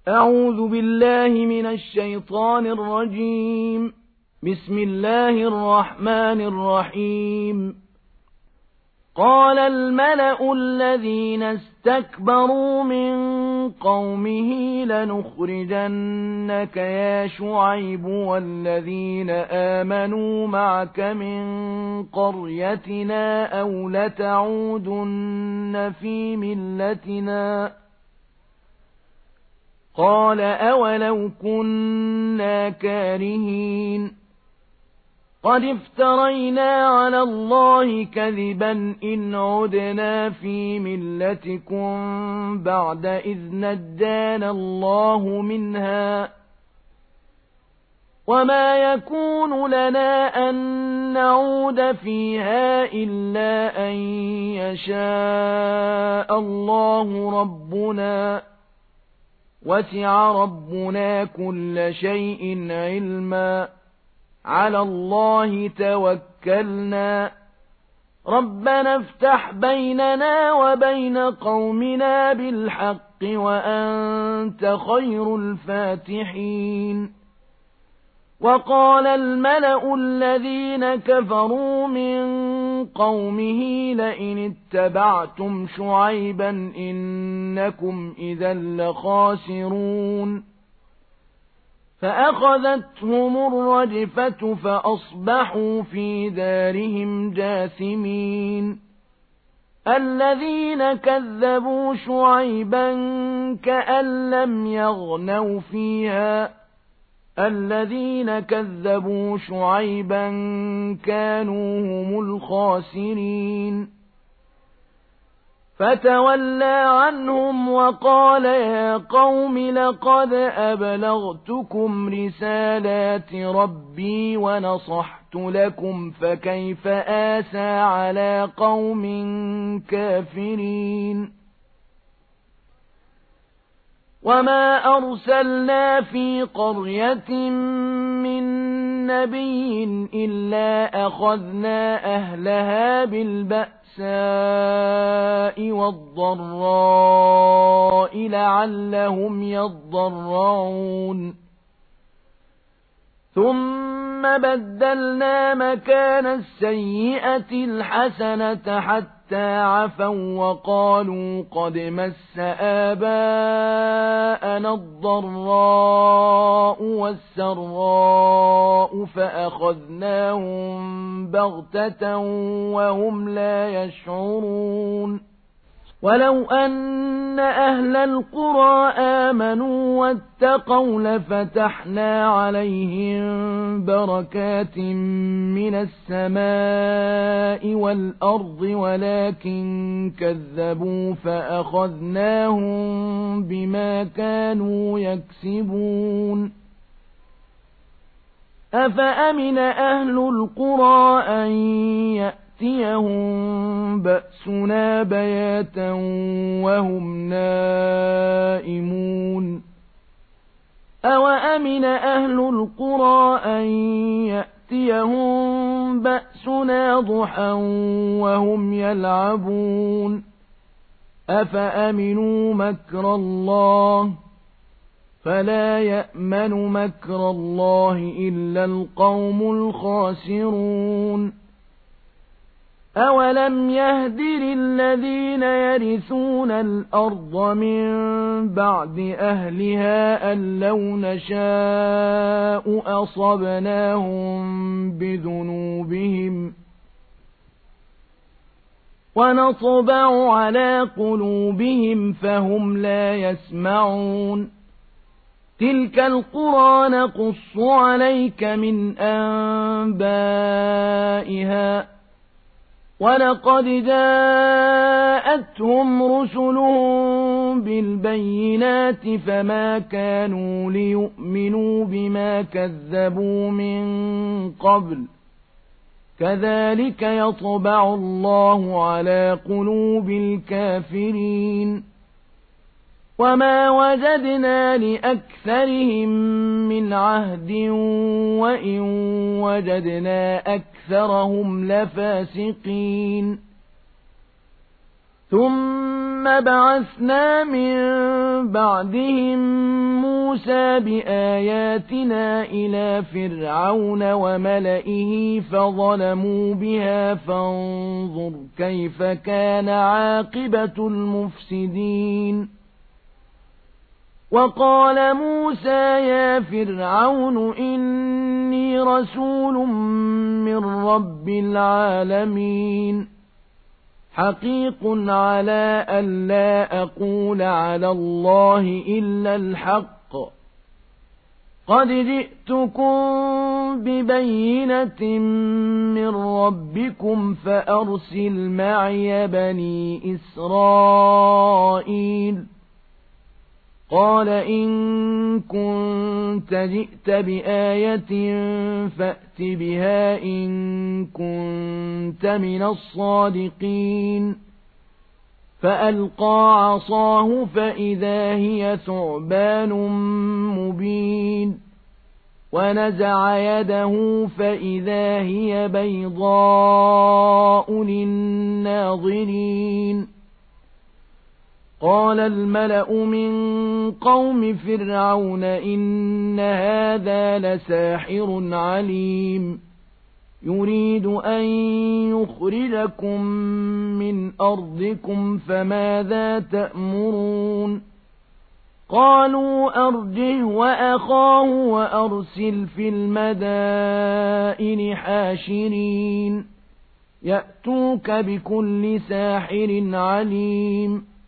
أعوذ بالله من الشيطان الرجيم. بسم الله الرحمن الرحيم. قال الملأ الذين استكبروا من قومه لنخرجنك يا شعيب والذين آمنوا معك من قريتنا أو لتعودن في ملتنا. قال أولو كنا كارهين قد افترينا على الله كذبا إن عدنا في ملتكم بعد إذ نجانا الله منها وما يكون لنا أن نعود فيها إلا أن يشاء الله ربنا وسع ربنا كل شيء علما على الله توكلنا ربنا افتح بيننا وبين قومنا بالحق وأنت خير الفاتحين. وقال الملأ الذين كفروا من قومه لئن اتبعتم شعيبا إنكم إذا لخاسرون فأخذتهم الرجفة فأصبحوا في دارهم جاثمين. الذين كذبوا شعيبا كأن لم يغنوا فيها الذين كذبوا شعيبا كانوا هم الخاسرين. فتولى عنهم وقال يا قوم لقد أبلغتكم رسالات ربي ونصحت لكم فكيف آسى على قوم كافرين. وما أرسلنا في قرية من نبي إلا أخذنا أهلها بالبأساء والضراء لعلهم يضرعون ثم بدلنا مكان السيئة الحسنة حتى عفوا وقالوا قد مس آباءنا الضراء والسراء فأخذناهم بغتة وهم لا يشعرون. ولو أن أهل القرى آمنوا واتقوا لفتحنا عليهم بركات من السماء والأرض ولكن كذبوا فأخذناهم بما كانوا يكسبون. أفأمن أهل القرى أن يأتيهم بأسنا بياتا وهم نائمون أوأمن أهل القرى أن يأتيهم بأسنا ضحى وهم يلعبون أفأمنوا مكر الله فلا يأمن مكر الله إلا القوم الخاسرون. أولم يهد للذين يرثون الأرض من بعد أهلها أن لو نشاء أصبناهم بذنوبهم ونطبع على قلوبهم فهم لا يسمعون. تلك القرى نقص عليك من أنبائها ولقد جاءتهم رسلهم بالبينات فما كانوا ليؤمنوا بما كذبوا من قبل كذلك يطبع الله على قلوب الكافرين. وما وجدنا لأكثرهم من عهد وإن وجدنا أكثرهم لفاسقين. ثم بعثنا من بعدهم موسى بآياتنا إلى فرعون وملئه فظلموا بها فانظر كيف كان عاقبة المفسدين وقال موسى يا فرعون إني رسول من رب العالمين حقيق على ألا أقول على الله إلا الحق قد جئتكم ببينة من ربكم فأرسل معي بني إسرائيل قال إن كنت جئت بآية فأت بها إن كنت من الصادقين فألقى عصاه فإذا هي ثعبان مبين ونزع يده فإذا هي بيضاء للناظرين قال الملأ من قوم فرعون إن هذا لساحر عليم يريد أن يخرجكم من أرضكم فماذا تأمرون قالوا أرجه وأخاه وأرسل في المدائن حاشرين يأتوك بكل ساحر عليم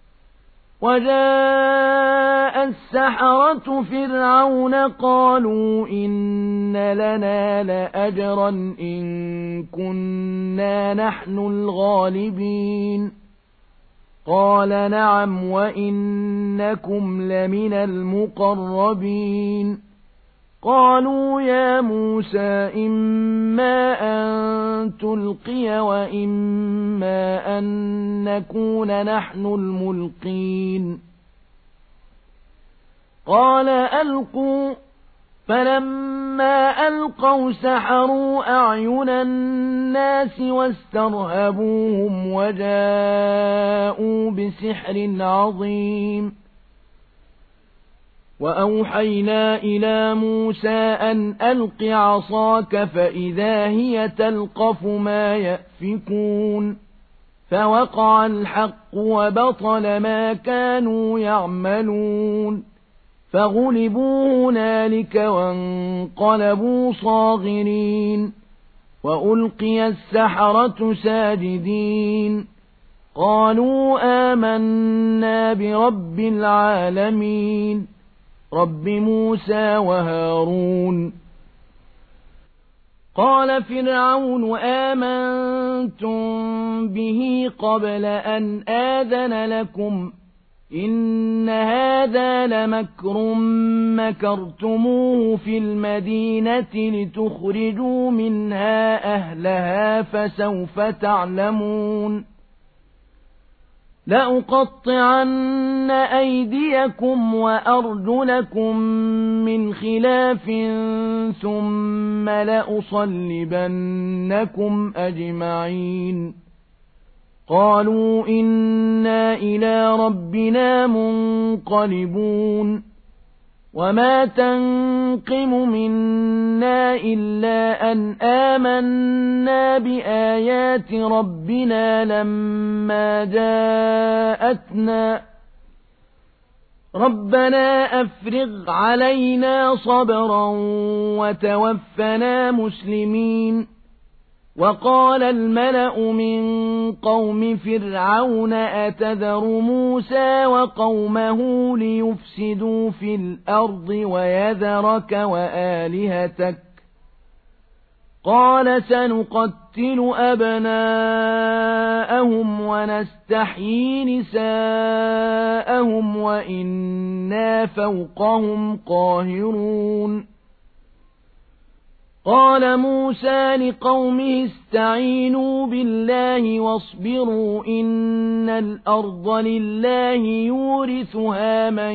وجاء السحرة فرعون قالوا إن لنا لأجرا إن كنا نحن الغالبين قال نعم وإنكم لمن المقربين قالوا يا موسى إما أن تلقي وإما أن نكون نحن الملقين قال ألقوا فلما ألقوا سحروا أعين الناس واسترهبوهم وجاءوا بسحر عظيم وأوحينا إلى موسى أن ألق عصاك فإذا هي تلقف ما يأفكون فوقع الحق وبطل ما كانوا يعملون فغلبوا هنالك وانقلبوا صاغرين وألقي السحرة ساجدين قالوا آمنا برب العالمين رب موسى وهارون قال فرعون آمنتم به قبل أن آذن لكم إن هذا لمكر مكرتموه في المدينة لتخرجوا منها أهلها فسوف تعلمون لأقطعن أيديكم وأرجلكم من خلاف ثم لأصلبنكم أجمعين قالوا إنا إلى ربنا منقلبون وما تنقم منا إلا أن آمنا بآيات ربنا لما جاءتنا ربنا أفرغ علينا صبرا وتوفنا مسلمين وقال الملأ من قوم فرعون أتذر موسى وقومه ليفسدوا في الأرض ويذرك وآلهتك قال سنقتل أبناءهم ونستحيي نساءهم وإنا فوقهم قاهرون قال موسى لقومه استعينوا بالله واصبروا إن الأرض لله يورثها من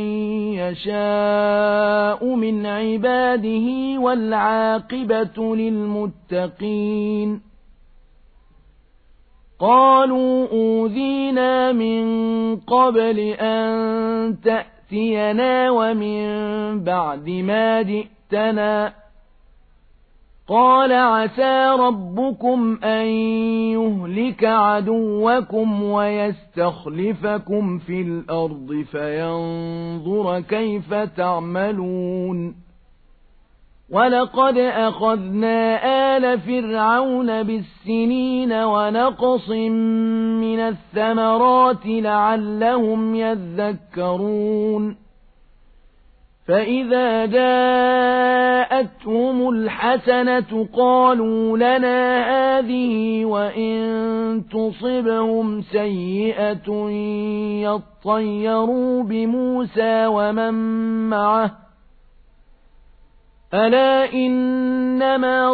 يشاء من عباده والعاقبة للمتقين قالوا أوذينا من قبل أن تأتينا ومن بعد ما جئتنا قال عسى ربكم أن يهلك عدوكم ويستخلفكم في الأرض فينظر كيف تعملون ولقد أخذنا آل فرعون بالسنين ونقص من الثمرات لعلهم يذكرون فإذا جاءتهم الحسنة قالوا لنا هذه وإن تصبهم سيئة يطيروا بموسى ومن معه ألا إنما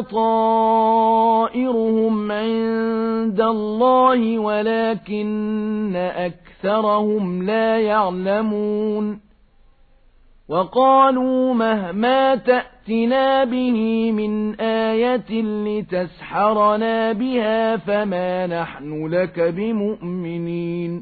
طائرهم عند الله ولكن أكثرهم لا يعلمون وقالوا مهما تأتنا به من آية لتسحرنا بها فما نحن لك بمؤمنين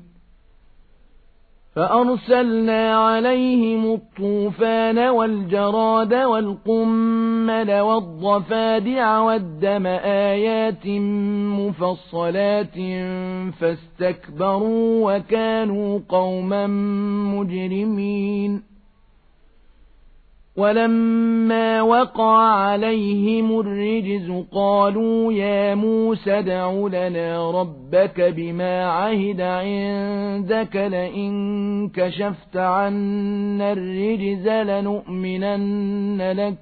فأرسلنا عليهم الطوفان والجراد والقمل والضفادع والدم آيات مفصلات فاستكبروا وكانوا قوما مجرمين ولما وقع عليهم الرجز قالوا يا موسى ادع لنا ربك بما عهد عندك لئن كشفت عنا الرجز لنؤمنن لك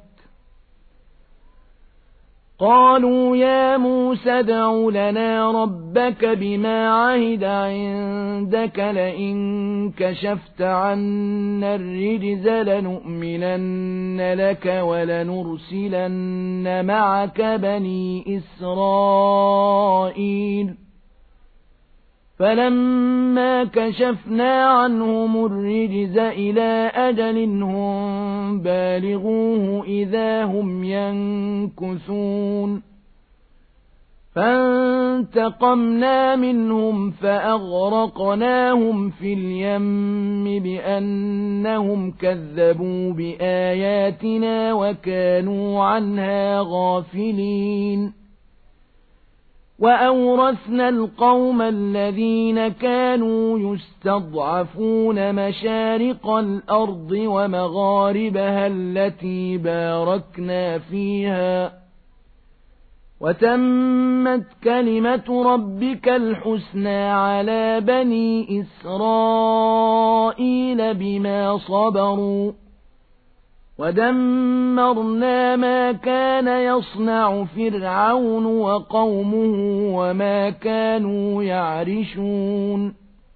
قالوا يا موسى ادع لنا ربك بما عهد عندك لئن كشفت عنا الرجز لنؤمنن لك ولنرسلن معك بني إسرائيل فلما كشفنا عنهم الرجز إلى أجل هم بالغوه إذا هم ينكثون فانتقمنا منهم فأغرقناهم في اليم بأنهم كذبوا بآياتنا وكانوا عنها غافلين وأورثنا القوم الذين كانوا يستضعفون مشارق الأرض ومغاربها التي باركنا فيها وتمت كلمة ربك الحسنى على بني إسرائيل بما صبروا ودمرنا ما كان يصنع فرعون وقومه وما كانوا يعرشون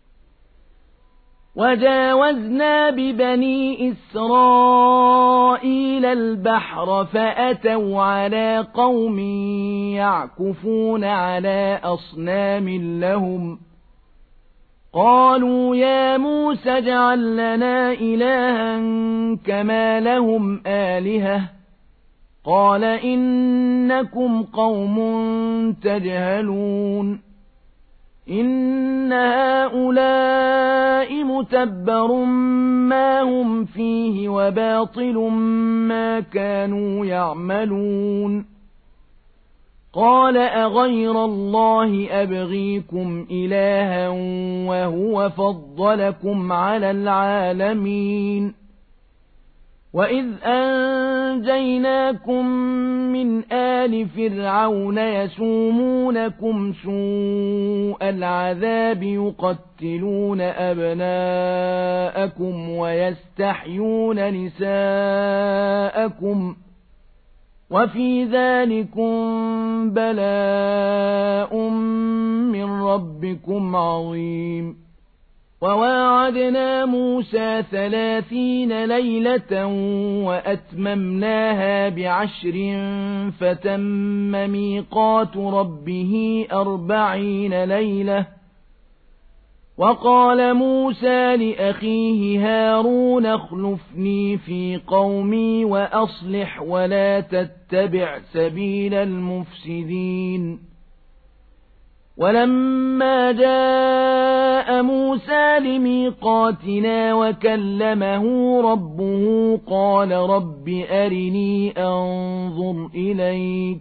وجاوزنا ببني إسرائيل البحر فأتوا على قوم يعكفون على أصنام لهم قالوا يا موسى اجعل لنا إلها كما لهم آلهة قال إنكم قوم تجهلون إن هؤلاء متبر ما هم فيه وباطل ما كانوا يعملون قال أغير الله أبغيكم إلها وهو فضلكم على العالمين وإذ أنجيناكم من آل فرعون يسومونكم سوء العذاب يقتلون أبناءكم ويستحيون نساءكم وفي ذلكم بلاء من ربكم عظيم وواعدنا موسى 30 ليلة وأتممناها ب10 فتم ميقات ربه 40 ليلة وقال موسى لأخيه هارون اخلفني في قومي وأصلح ولا تتبع سبيل المفسدين ولما جاء موسى لميقاتنا وكلمه ربه قال رب أرني أنظر إليك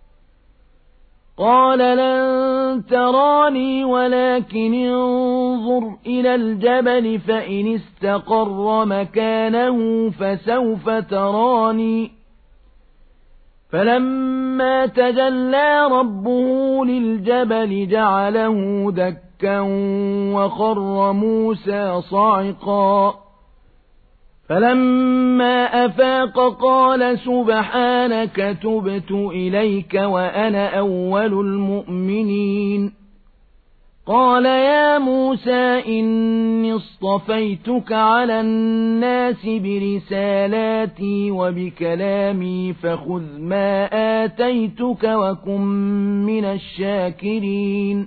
قال لن تراني ولكن انظر إلى الجبل فإن استقر مكانه فسوف تراني فلما تجلى ربه للجبل جعله دكا وخر موسى صعقا فلما أفاق قال سبحانك تبت إليك وأنا أول المؤمنين قال يا موسى إني اصطفيتك على الناس برسالاتي وبكلامي فخذ ما آتيتك وكن من الشاكرين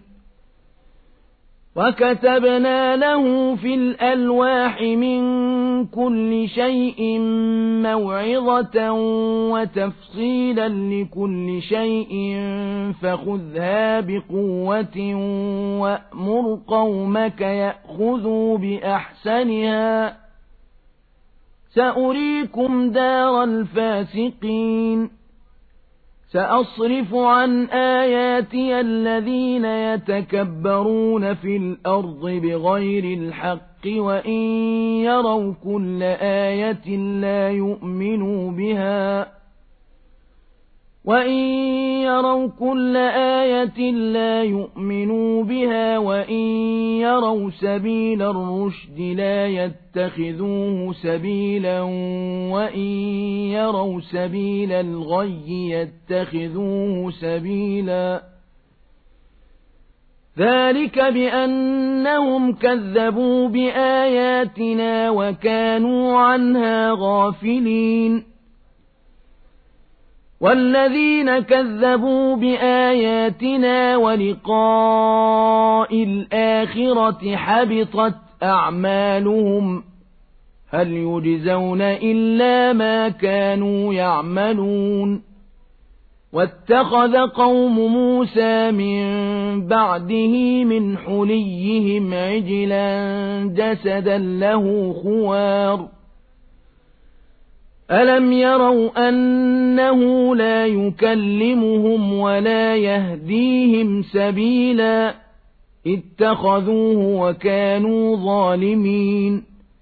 وكتبنا له في الألواح من كل شيء موعظة وتفصيلا لكل شيء فخذها بقوة وأمر قومك يأخذوا بأحسنها سأريكم دار الفاسقين سأصرف عن آياتي الذين يتكبرون في الأرض بغير الحق وإن يروا كل آية لا يؤمنوا بها وإن يروا سبيل الرشد لا يتخذوه سبيلا وإن يروا سبيل الغي يتخذوه سبيلا ذلك بأنهم كذبوا بآياتنا وكانوا عنها غافلين والذين كذبوا بآياتنا ولقاء الآخرة حبطت أعمالهم هل يجزون إلا ما كانوا يعملون واتخذ قوم موسى من بعده من حليهم عجلا جسدا له خوار ألم يروا أنه لا يكلمهم ولا يهديهم سبيلا اتخذوه وكانوا ظالمين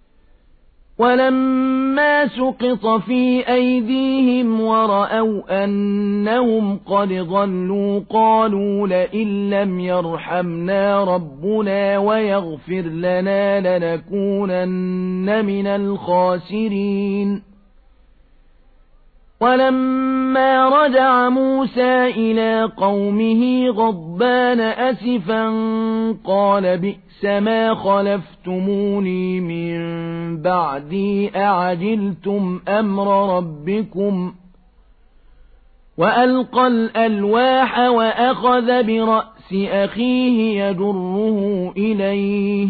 ولما سقط في أيديهم ورأوا أنهم قد ضلوا قالوا لئن لم يرحمنا ربنا ويغفر لنا لنكونن من الخاسرين ولما رجع موسى إلى قومه غضبان أسفا قال بئس ما خلفتموني من بعدي أعجلتم أمر ربكم وألقى الألواح وأخذ برأس أخيه يجره إليه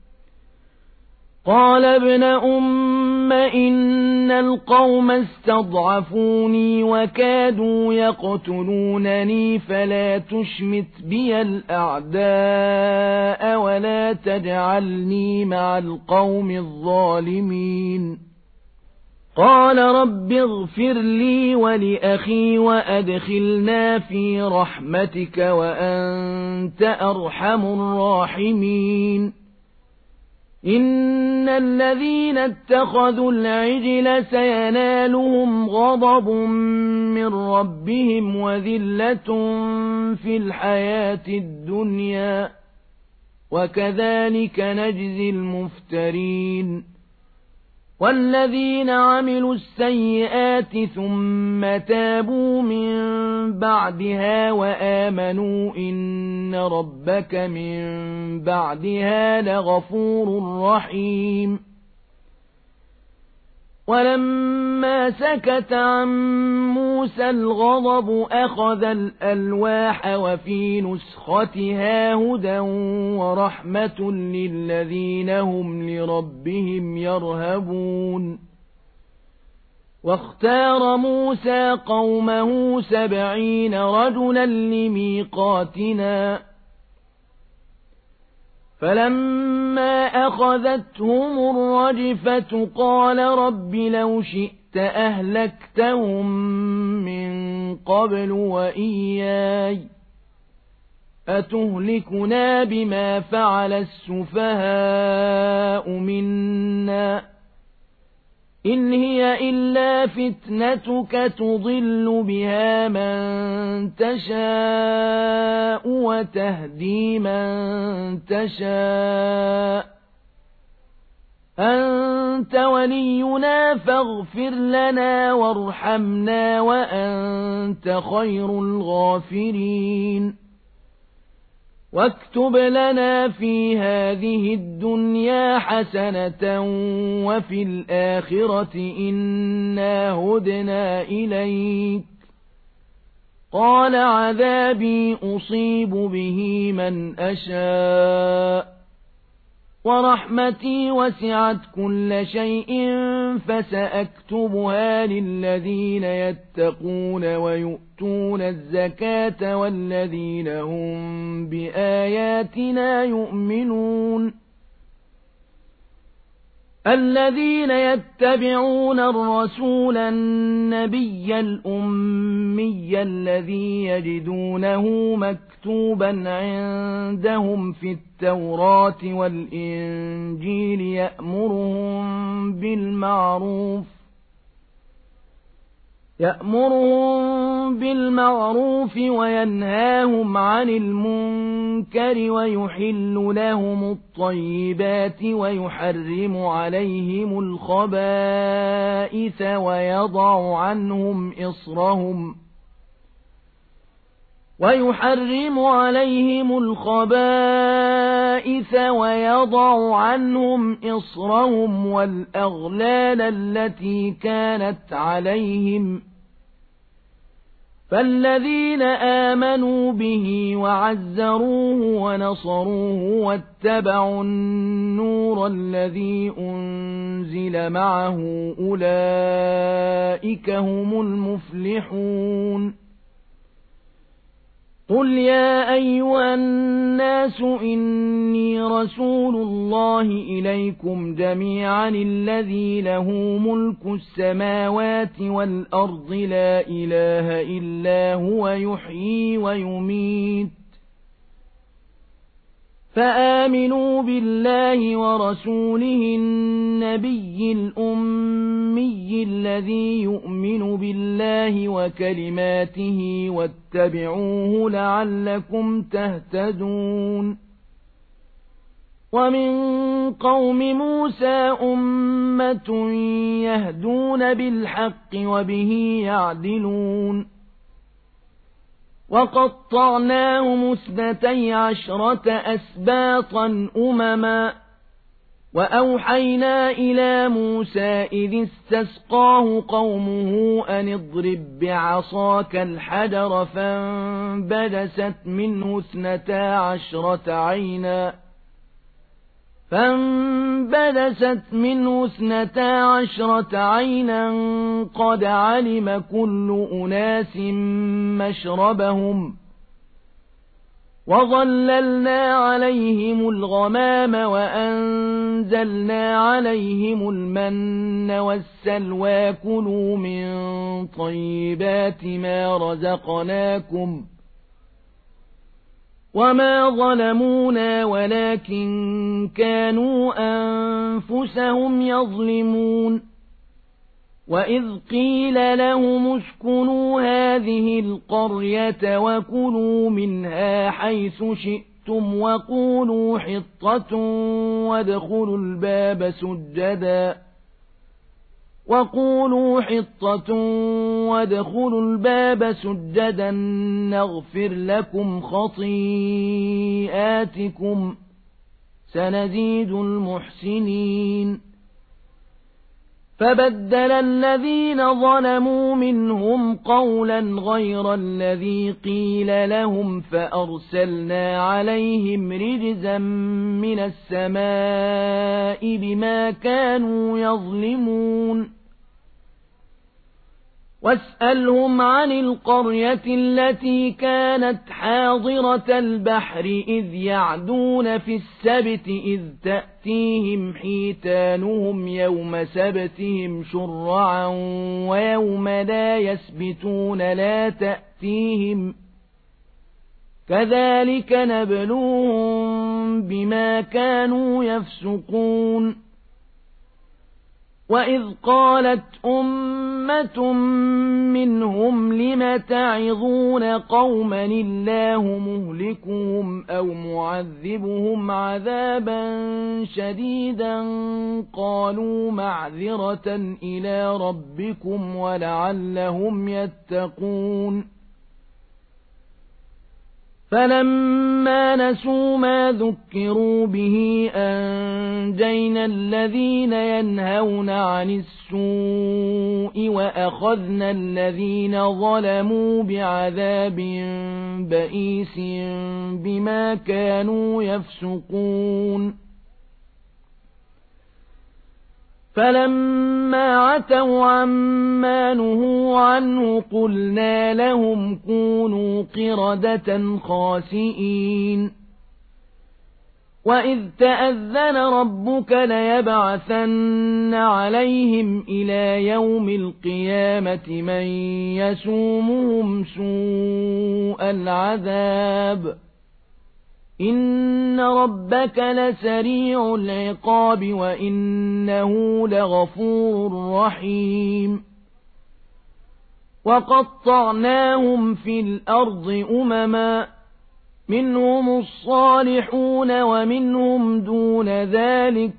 قال ابن أم إن القوم استضعفوني وكادوا يقتلونني فلا تشمت بي الأعداء ولا تجعلني مع القوم الظالمين قال رب اغفر لي ولأخي وأدخلنا في رحمتك وأنت أرحم الراحمين إن الذين اتخذوا العجل سينالهم غضب من ربهم وذلة في الحياة الدنيا وكذلك نجزي المفترين والذين عملوا السيئات ثم تابوا من بعدها وآمنوا إن ربك من بعدها لغفور رحيم ولما سكت عن موسى الغضب أخذ الألواح وفي نسختها هدى ورحمة للذين هم لربهم يرهبون واختار موسى قومه 70 رجلا لميقاتنا فلما أخذتهم الرجفة قال رب لو شئت أهلكتهم من قبل وإياي أتهلكنا بما فعل السفهاء منا إن هي إلا فتنتك تضل بها من تشاء وتهدي من تشاء أنت ولينا فاغفر لنا وارحمنا وأنت خير الغافرين واكتب لنا في هذه الدنيا حسنة وفي الآخرة إنا هدنا إليك قال عذابي أصيب به من أشاء ورحمتي وسعت كل شيء فسأكتبها للذين يتقون ويؤتون الزكاة والذين هم بآياتنا يؤمنون الذين يتبعون الرسول النبي الأمي الذي يجدونه مكتوبا عندهم في التوراة والإنجيل يأمرهم بالمعروف وينهاهم عن المنكر ويحل لهم الطيبات ويحرم عليهم الخبائث ويضع عنهم إصرهم والأغلال التي كانت عليهم فالذين آمنوا به وعزروه ونصروه واتبعوا النور الذي أنزل معه أولئك هم المفلحون قل يا أيها الناس إني رسول الله إليكم جميعا الذي له ملك السماوات والأرض لا إله إلا هو يحيي ويميت فآمنوا بالله ورسوله النبي الأمي الذي يؤمن بالله وكلماته واتبعوه لعلكم تهتدون ومن قوم موسى أمة يهدون بالحق وبه يعدلون وقطعناهم 12 أسباطا أمما وأوحينا إلى موسى إذ استسقاه قومه أن اضرب بعصاك الحجر فانبجست منه 12 عينا قد علم كل أناس مشربهم وظللنا عليهم الغمام وأنزلنا عليهم المن والسلوى كلوا من طيبات ما رزقناكم وما ظلمونا ولكن كانوا أنفسهم يظلمون وإذ قيل لهم اسكنوا هذه القرية وكلوا منها حيث شئتم وقولوا حطة وادخلوا الباب سجدا نغفر لكم خطيئاتكم سنزيد المحسنين فبدل الذين ظلموا منهم قولا غير الذي قيل لهم فأرسلنا عليهم رجزا من السماء بما كانوا يظلمون واسألهم عن القرية التي كانت حاضرة البحر إذ يعدون في السبت إذ تأتيهم حيتانهم يوم سبتهم شرعا ويوم لا يسبتون لا تأتيهم كذلك نبلوهم بما كانوا يفسقون وإذ قالت أمة منهم لم تعظون قوما الله مهلكهم أو معذبهم عذابا شديدا قالوا معذرة إلى ربكم ولعلهم يتقون فلما نسوا ما ذكروا به أنجينا الذين ينهون عن السوء وأخذنا الذين ظلموا بعذاب بئيس بما كانوا يفسقون فلما عتوا عما نهوا عنه قلنا لهم كونوا قردة خاسئين وإذ تأذن ربك ليبعثن عليهم إلى يوم القيامة من يسومهم سوء العذاب إن ربك لسريع العقاب وإنه لغفور رحيم وقطعناهم في الأرض أمما منهم الصالحون ومنهم دون ذلك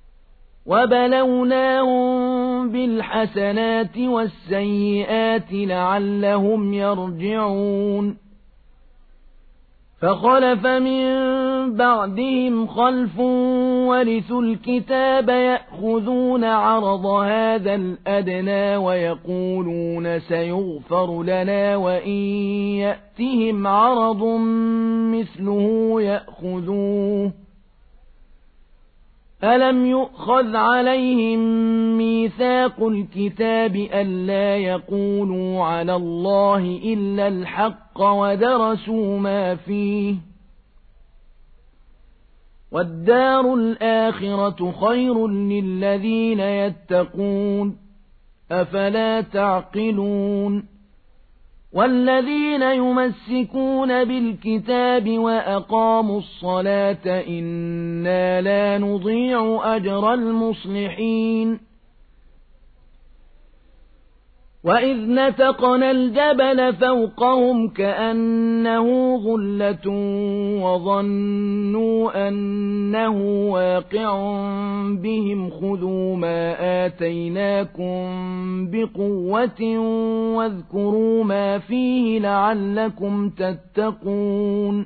وبلوناهم بالحسنات والسيئات لعلهم يرجعون فخلف من بعدهم خلف ورثوا الكتاب يأخذون عرض هذا الأدنى ويقولون سيغفر لنا وإن يأتهم عرض مثله يأخذوه ألم يؤخذ عليهم ميثاق الكتاب ألا يقولوا على الله إلا الحق ودرسوا ما فيه والدار الآخرة خير للذين يتقون أفلا تعقلون والذين يمسكون بالكتاب وأقاموا الصلاة إنا لا نضيع أجر المصلحين وإذ نتقنا الجبل فوقهم كأنه ظلة وظنوا أنه واقع بهم خذوا ما آتيناكم بقوة واذكروا ما فيه لعلكم تتقون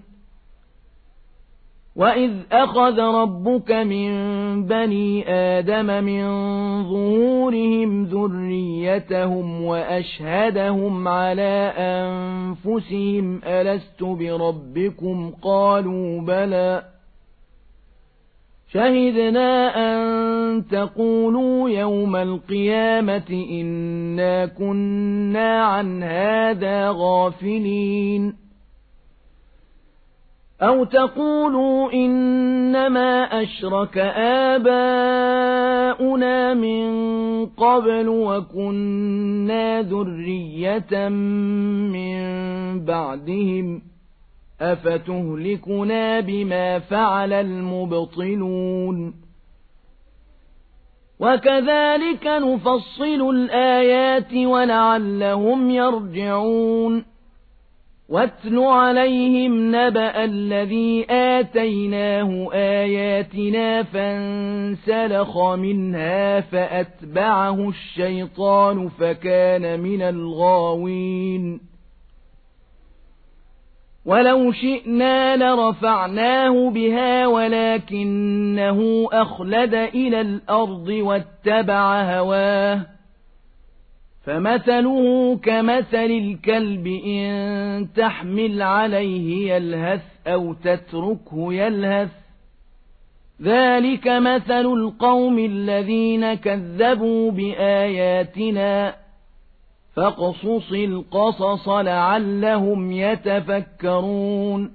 وإذ أخذ ربك من بني آدم من ظهورهم ذريتهم وأشهدهم على أنفسهم ألست بربكم قالوا بلى شهدنا أن تقولوا يوم القيامة إنا كنا عن هذا غافلين أو تقولوا إنما أشرك آباؤنا من قبل وكنا ذرية من بعدهم أفتهلكنا بما فعل المبطلون وكذلك نفصل الآيات ولعلهم يرجعون واتل عليهم نبأ الذي آتيناه آياتنا فانسلخ منها فأتبعه الشيطان فكان من الغاوين ولو شئنا لرفعناه بها ولكنه أخلد إلى الأرض واتبع هواه فمثله كمثل الكلب إن تحمل عليه يلهث أو تتركه يلهث ذلك مثل القوم الذين كذبوا بآياتنا فاقصص القصص لعلهم يتفكرون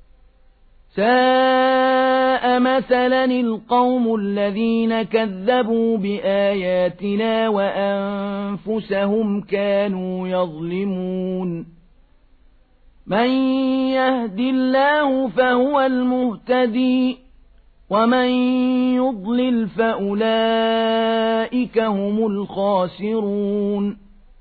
ساء مثلا القوم الذين كذبوا بآياتنا وأنفسهم كانوا يظلمون من يهد الله فهو المهتدي ومن يضلل فأولئك هم الخاسرون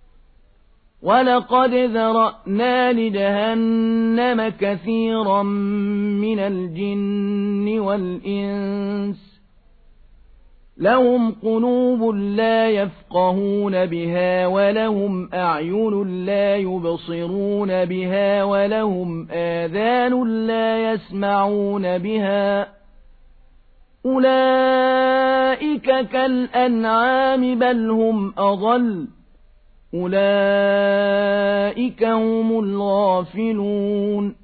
ولقد ذرأنا لجهنم كثيرا من الجن والإنس لهم قلوب لا يفقهون بها ولهم أعين لا يبصرون بها ولهم آذان لا يسمعون بها أولئك كالأنعام بل هم أضل أولئك هم الغافلون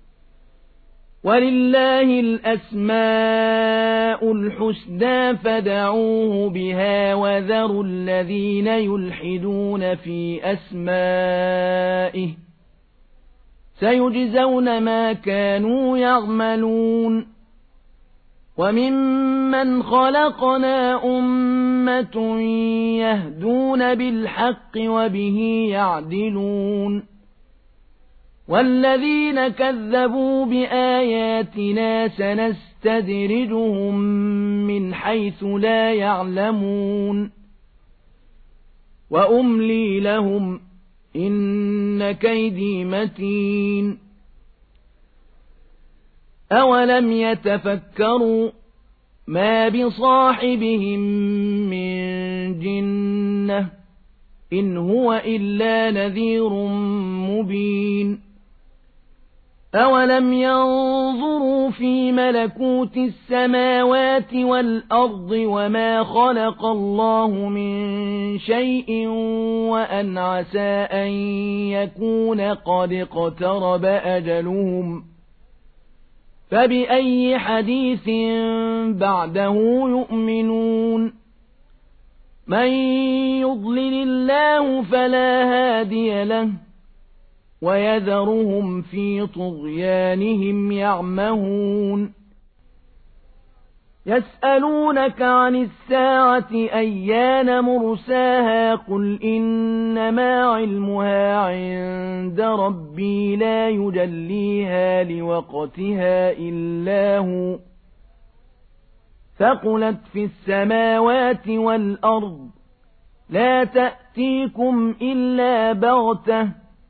ولله الأسماء الحسنى فدعوه بها وذروا الذين يلحدون في أسمائه سيجزون ما كانوا يعملون وممن خلقنا أمة يهدون بالحق وبه يعدلون والذين كذبوا بآياتنا سنستدرجهم من حيث لا يعلمون وأملي لهم إن كيدي متين أولم يتفكروا ما بصاحبهم من جنة إن هو إلا نذير مبين أولم ينظروا في ملكوت السماوات والأرض وما خلق الله من شيء وأن عسى أن يكون قد اقترب أجلهم فبأي حديث بعده يؤمنون من يضلل الله فلا هادي له ويذرهم في طغيانهم يعمهون يسألونك عن الساعة أيان مرساها قل إنما علمها عند ربي لا يجليها لوقتها إلا هو ثقلت في السماوات والأرض لا تأتيكم إلا بغتة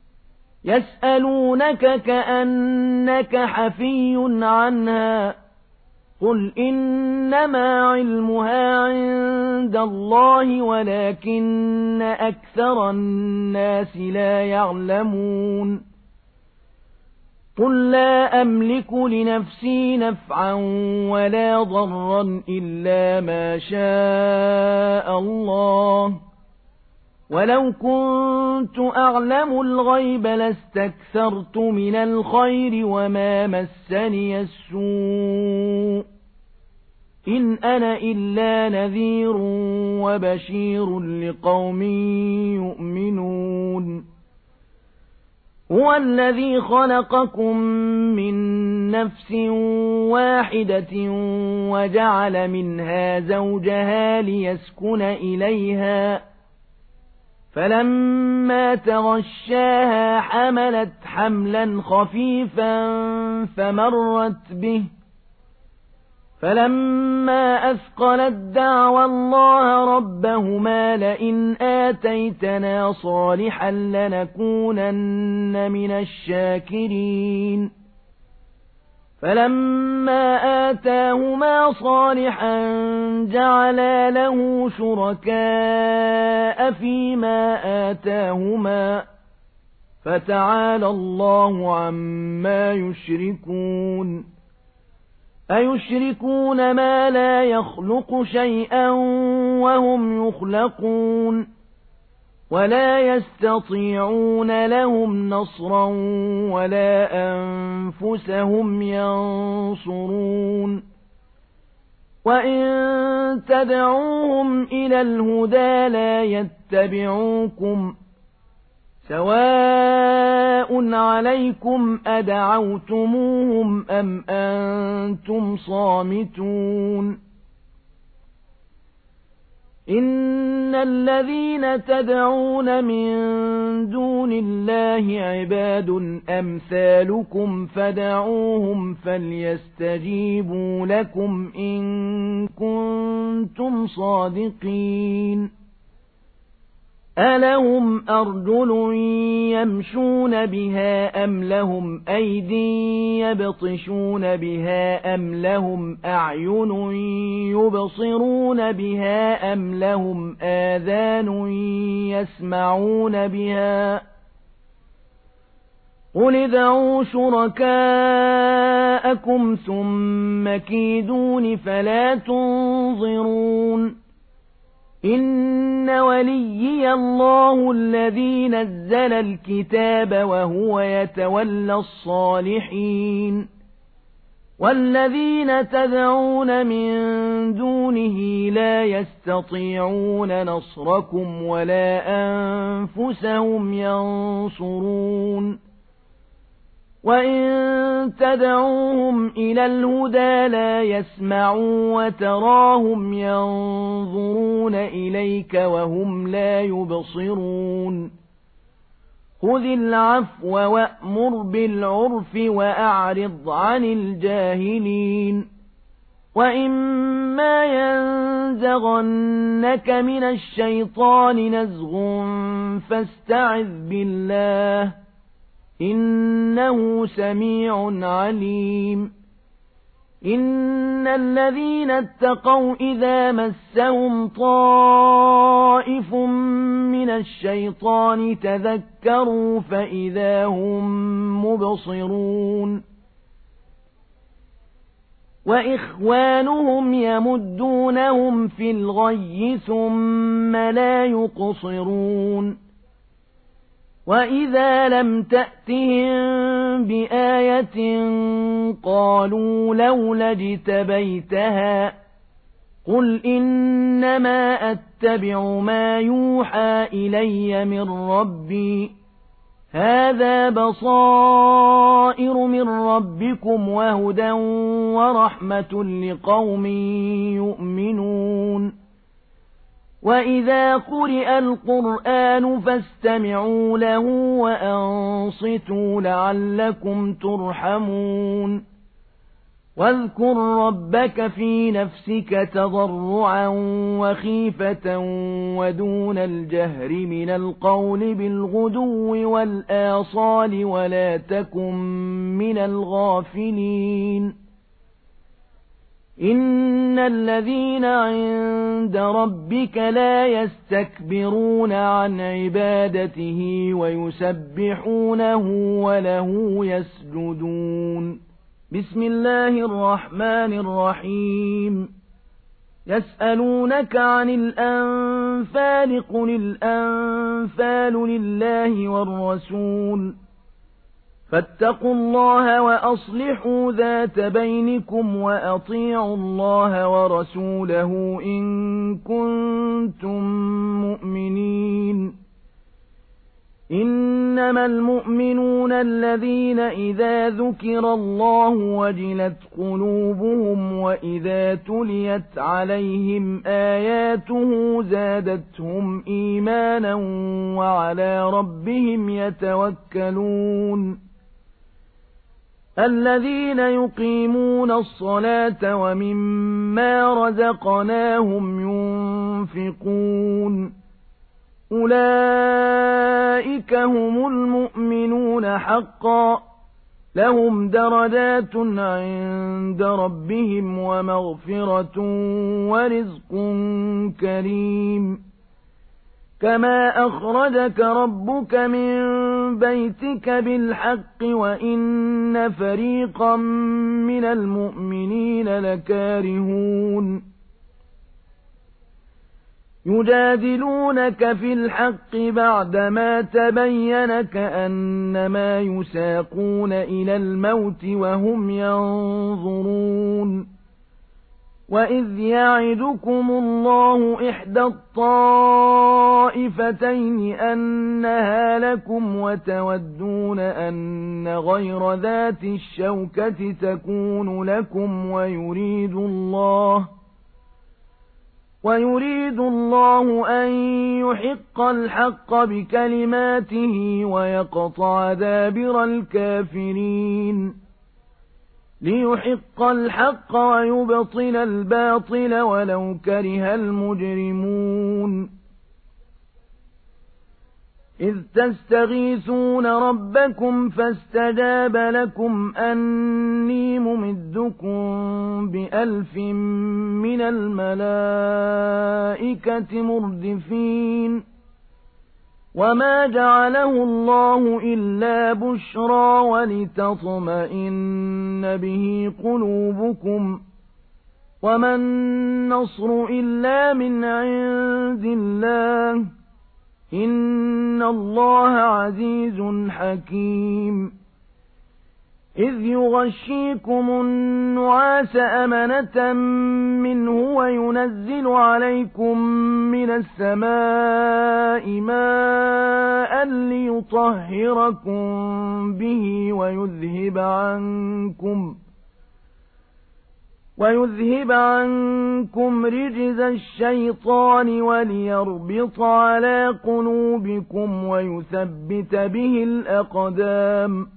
يسألونك كأنك حفي عنها قل إنما علمها عند الله ولكن أكثر الناس لا يعلمون قل لا أملك لنفسي نفعا ولا ضرا إلا ما شاء الله ولو كنت أعلم الغيب لاستكثرت من الخير وما مسني السوء إن أنا إلا نذير وبشير لقوم يؤمنون هو الذي خلقكم من نفس واحدة وجعل منها زوجها ليسكن إليها فلما تغشاها حملت حملا خفيفا فمرت به فلما أثقلت دعوى الله ربهما لئن آتيتنا صالحا لنكونن من الشاكرين فلما آتاهما صالحا جعلا له شركاء فيما آتاهما فتعالى الله عما يشركون أيشركون ما لا يخلق شيئا وهم يخلقون ولا يستطيعون لهم نصرا ولا أنفسهم ينصرون وإن تدعوهم إلى الهدى لا يتبعوكم سواء عليكم أدعوتموهم أم أنتم صامتون إن الذين تدعون من دون الله عباد أمثالكم فدعوهم فليستجيبوا لكم إن كنتم صادقين ألهم أرجل يمشون بها أم لهم أيدي يبطشون بها أم لهم أعين يبصرون بها أم لهم آذان يسمعون بها قل ادعوا شركاءكم ثم كيدون فلا تنظرون إن وليي الله الذي نزل الكتاب وهو يتولى الصالحين والذين تدعون من دونه لا يستطيعون نصركم ولا أنفسهم ينصرون وإن تدعوهم إلى الهدى لا يسمعوا وتراهم ينظرون إليك وهم لا يبصرون خذ العفو وأمر بالعرف وأعرض عن الجاهلين وإما ينزغنك من الشيطان نزغ فاستعذ بالله إنه سميع عليم إن الذين اتقوا إذا مسهم طائف من الشيطان تذكروا فإذا هم مبصرون وإخوانهم يمدونهم في الغي ثم لا يقصرون وإذا لم تأتهم بآية قالوا لولا اجتبيتها قل إنما أتبع ما يوحى إلي من ربي هذا بصائر من ربكم وهدى ورحمة لقوم يؤمنون وإذا قرئ القرآن فاستمعوا له وأنصتوا لعلكم ترحمون واذكر ربك في نفسك تضرعا وخيفة ودون الجهر من القول بالغدو والآصال ولا تكن من الغافلين إن الذين عند ربك لا يستكبرون عن عبادته ويسبحونه وله يسجدون بسم الله الرحمن الرحيم يسألونك عن الأنفال قل الأنفال لله والرسول فاتقوا الله وأصلحوا ذات بينكم وأطيعوا الله ورسوله إن كنتم مؤمنين إنما المؤمنون الذين إذا ذكر الله وجلت قلوبهم وإذا تليت عليهم آياته زادتهم إيمانا وعلى ربهم يتوكلون الذين يقيمون الصلاة ومما رزقناهم ينفقون أولئك هم المؤمنون حقا لهم درجات عند ربهم ومغفرة ورزق كريم كما أخرجك ربك من بيتك بالحق وإن فريقا من المؤمنين لكارهون يجادلونك في الحق بعدما تبين كأنما يساقون إلى الموت وهم ينظرون وَإِذْ يَعِدُكُمُ اللَّهُ إِحْدَى الطَّائِفَتَيْنِ أَنَّهَا لَكُمْ وَتَوَدُّونَ أَنَّ غَيْرَ ذَاتِ الشَّوْكَةِ تَكُونُ لَكُمْ وَيُرِيدُ اللَّهُ أَن يُحِقَّ الْحَقَّ بِكَلِمَاتِهِ وَيَقْطَعَ دَابِرَ الْكَافِرِينَ لِيُحِقَّ الْحَقَّ وَيُبْطِلَ الْبَاطِلَ وَلَوْ كَرِهَ الْمُجْرِمُونَ إِذْ تَسْتَغِيثُونَ رَبَّكُمْ فَاسْتَجَابَ لَكُمْ أَنِّي مُمِدُّكُمْ ب1000 مِّنَ الْمَلَائِكَةِ مُرْدِفِينَ وَمَا جَعَلَهُ اللَّهُ إِلَّا بُشْرَىٰ وَلِتَطْمَئِنَّ بِهِ قُلُوبُكُمْ وَمَا النَّصْرُ إِلَّا مِنْ عِندِ اللَّهِ إِنَّ اللَّهَ عَزِيزٌ حَكِيمٌ إِذْ يُغَشِّيكُمُ النُّعَاسَ أَمَنَةً مِّنْهُ وَيُنَزِّلُ عَلَيْكُم مِّنَ السَّمَاءِ مَاءً لِّيُطَهِّرَكُم بِهِ وَيُذْهِبَ عَنكُمْ رِجْزَ الشَّيْطَانِ وَلِيَرْبِطَ عَلَىٰ قُلُوبِكُمْ وَيُثَبِّتَ بِهِ الْأَقْدَامَ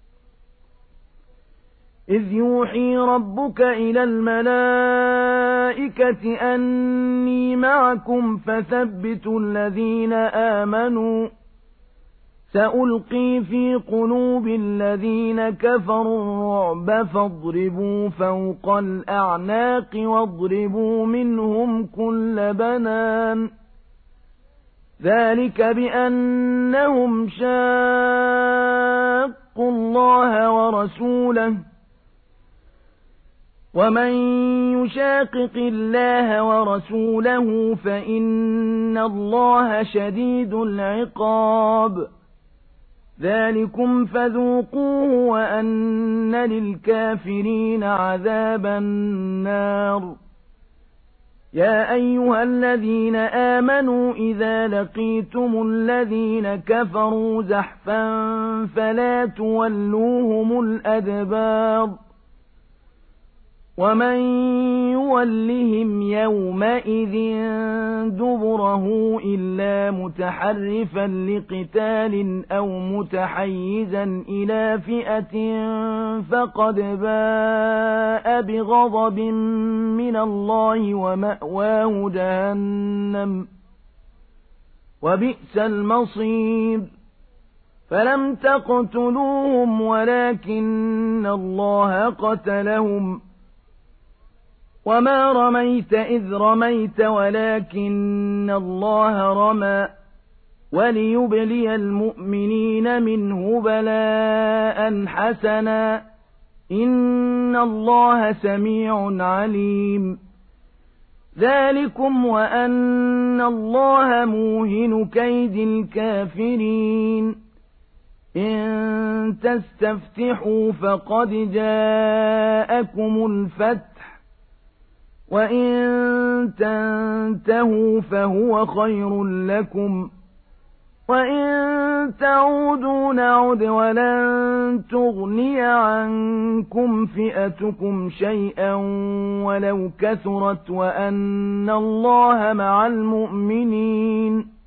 إِذْ يُوحِي رَبُّكَ إِلَى الْمَلَائِكَةِ أَنِّي مَعَكُمْ فَثَبِّتُوا الَّذِينَ آمَنُوا سَأُلْقِي فِي قُلُوبِ الَّذِينَ كَفَرُوا الرُّعْبَ فاضربوا فَوْقَ الْأَعْنَاقِ واضربوا منهم كُلَّ بَنَانٍ ذَلِكَ بِأَنَّهُمْ شَاقُّوا اللَّهَ وَرَسُولَهُ وَمَن يُشَاقِقِ اللَّهَ وَرَسُولَهُ فَإِنَّ اللَّهَ شَدِيدُ الْعِقَابِ ذَلِكُمْ فَذُوقُوهُ وَأَنَّ لِلْكَافِرِينَ عَذَابَ النَّارِ يَا أَيُّهَا الَّذِينَ آمَنُوا إِذَا لَقِيتُمُ الَّذِينَ كَفَرُوا زَحْفًا فَلَا تُوَلُّوهُمُ الْأَدْبَارَ وَمَن يُوَلِّهِمْ يَوْمَئِذٍ دُبُرَهُ إِلَّا مُتَحَرِّفًا لِّقِتَالٍ أَوْ مُتَحَيِّزًا إِلَىٰ فِئَةٍ فَقَدْ بَاءَ بِغَضَبٍ مِّنَ اللَّهِ وَمَأْوَاهُ جَهَنَّمُ وَبِئْسَ الْمَصِيرُ فَلَمْ تَقْتُلُوهُمْ وَلَٰكِنَّ اللَّهَ قَتَلَهُمْ وَمَا رَمَيْتَ إِذْ رَمَيْتَ وَلَٰكِنَّ اللَّهَ رَمَىٰ وَلِيُبْلِيَ الْمُؤْمِنِينَ مِنْهُ بَلَاءً حَسَنًا إِنَّ اللَّهَ سَمِيعٌ عَلِيمٌ ذَلِكُمْ وَأَنَّ اللَّهَ مُوهِنُ كَيْدِ الْكَافِرِينَ إِن تَسْتَفْتِحُوا فَقَدْ جَاءَكُمُ الْفَتْحُ وَإِن تَنْتَهُوا فَهُوَ خَيْرٌ لَّكُمْ وَإِن تَعُودُوا نَعُدْ وَلَن تُغْنِيَ عَنكُمْ فِئَتُكُمْ شَيْئًا وَلَوْ كَثُرَتْ وَأَنَّ اللَّهَ مَعَ الْمُؤْمِنِينَ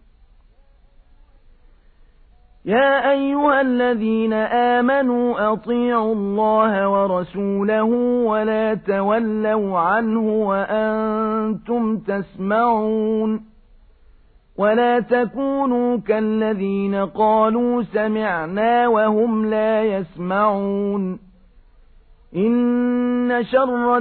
يَا أَيُّهَا الَّذِينَ آمَنُوا أَطِيعُوا اللَّهَ وَرَسُولَهُ وَلَا تَوَلَّوْا عَنْهُ وَأَنتُمْ تَسْمَعُونَ وَلَا تَكُونُوا كَالَّذِينَ قَالُوا سَمِعْنَا وَهُمْ لا يَسْمَعُونَ إِنَّ شَرَّ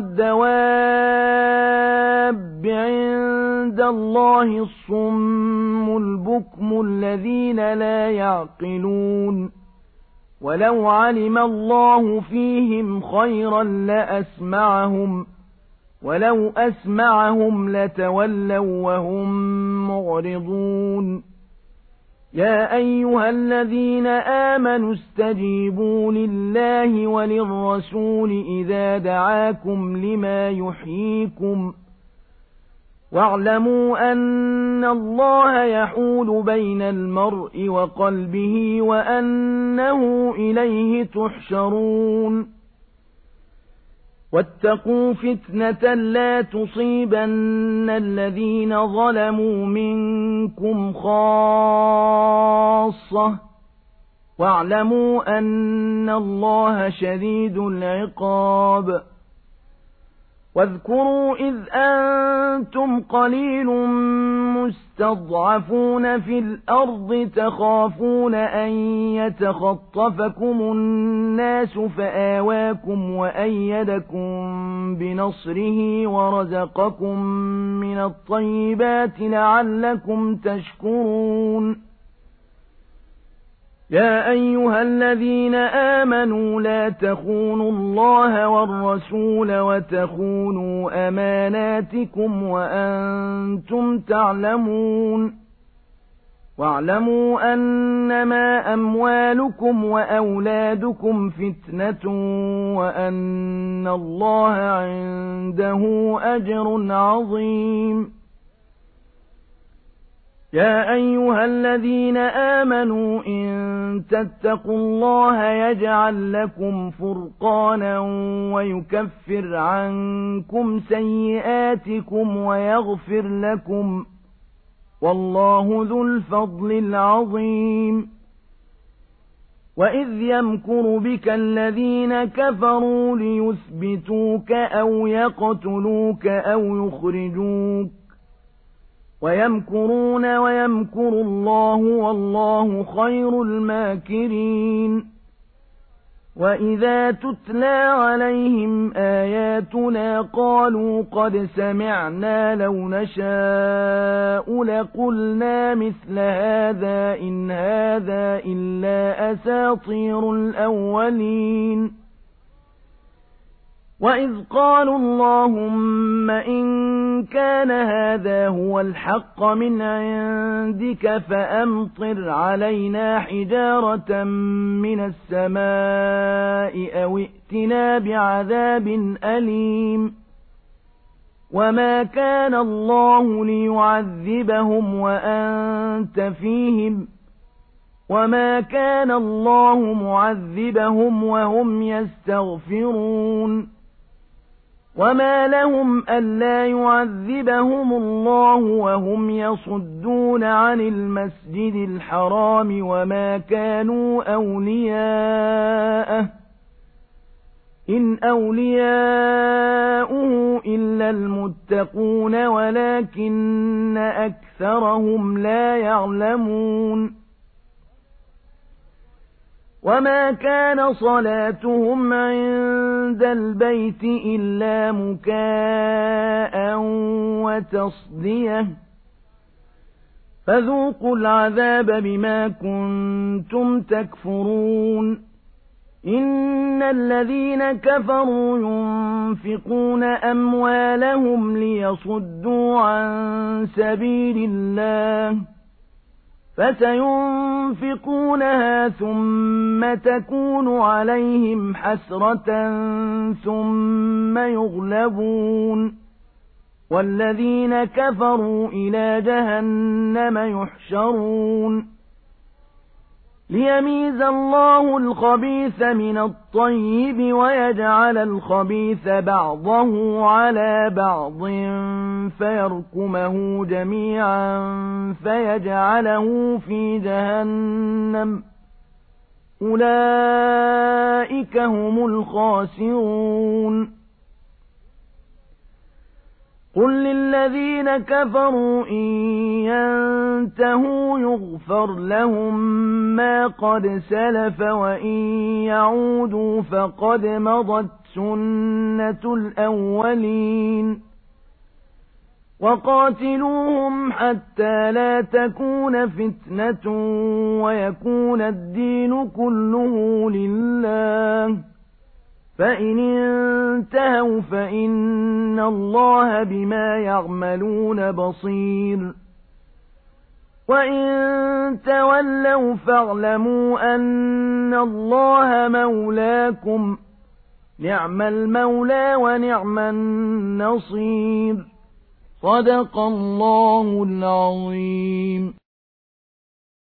الدَّوَابِّ عِندَ اللَّهِ الصُّمُّ الْبُكْمُ الَّذِينَ لَا يَعْقِلُونَ وَلَوْ عَلِمَ اللَّهُ فِيهِمْ خَيْرًا لَّأَسْمَعَهُمْ وَلَوْ أَسْمَعَهُمْ لَتَوَلَّوْا وَهُمْ مُعْرِضُونَ يا أيها الذين آمنوا استجيبوا لله وللرسول إذا دعاكم لما يحييكم واعلموا أن الله يحول بين المرء وقلبه وأنه إليه تحشرون واتقوا فتنة لا تصيبن الذين ظلموا منكم خاصة واعلموا أن الله شديد العقاب واذكروا إذ أنتم قليل مستضعفون في الأرض تخافون أن يتخطفكم الناس فآواكم وأيدكم بنصره ورزقكم من الطيبات لعلكم تشكرون يا أيها الذين آمنوا لا تخونوا الله والرسول وتخونوا أماناتكم وأنتم تعلمون واعلموا أنما أموالكم وأولادكم فتنة وأن الله عنده أجر عظيم يا أيها الذين آمنوا إن تتقوا الله يجعل لكم فرقانا ويكفر عنكم سيئاتكم ويغفر لكم والله ذو الفضل العظيم وإذ يمكر بك الذين كفروا ليثبتوك أو يقتلوك أو يخرجوك ويمكرون ويمكر الله والله خير الماكرين وإذا تتلى عليهم آياتنا قالوا قد سمعنا لو نشاء لقلنا مثل هذا إن هذا إلا أساطير الأولين وإذ قالوا اللهم إن كان هذا هو الحق من عندك فأمطر علينا حجارة من السماء أو ائتنا بعذاب أليم وما كان الله ليعذبهم وأنت فيهم وما كان الله معذبهم وهم يستغفرون وما لهم ألا يعذبهم الله وهم يصدون عن المسجد الحرام وما كانوا أولياءه إن أولياؤه إلا المتقون ولكن أكثرهم لا يعلمون وما كان صلاتهم عند البيت إلا مكاء وتصدية فذوقوا العذاب بما كنتم تكفرون إن الذين كفروا ينفقون أموالهم ليصدوا عن سبيل الله فسينفقونها ثم تكون عليهم حسرة ثم يغلبون والذين كفروا إلى جهنم يحشرون ليميز الله الخبيث من الطيب ويجعل الخبيث بعضه على بعض فيركمه جميعا فيجعله في جهنم أولئك هم الخاسرون قل للذين كفروا إن ينتهوا يغفر لهم ما قد سلف وإن يعودوا فقد مضت سنة الأولين وقاتلوهم حتى لا تكون فتنة ويكون الدين كله لله فإن انتهوا فإن الله بما يعملون بصير وإن تولوا فاعلموا أن الله مولاكم نعم المولى ونعم النصير صدق الله العظيم.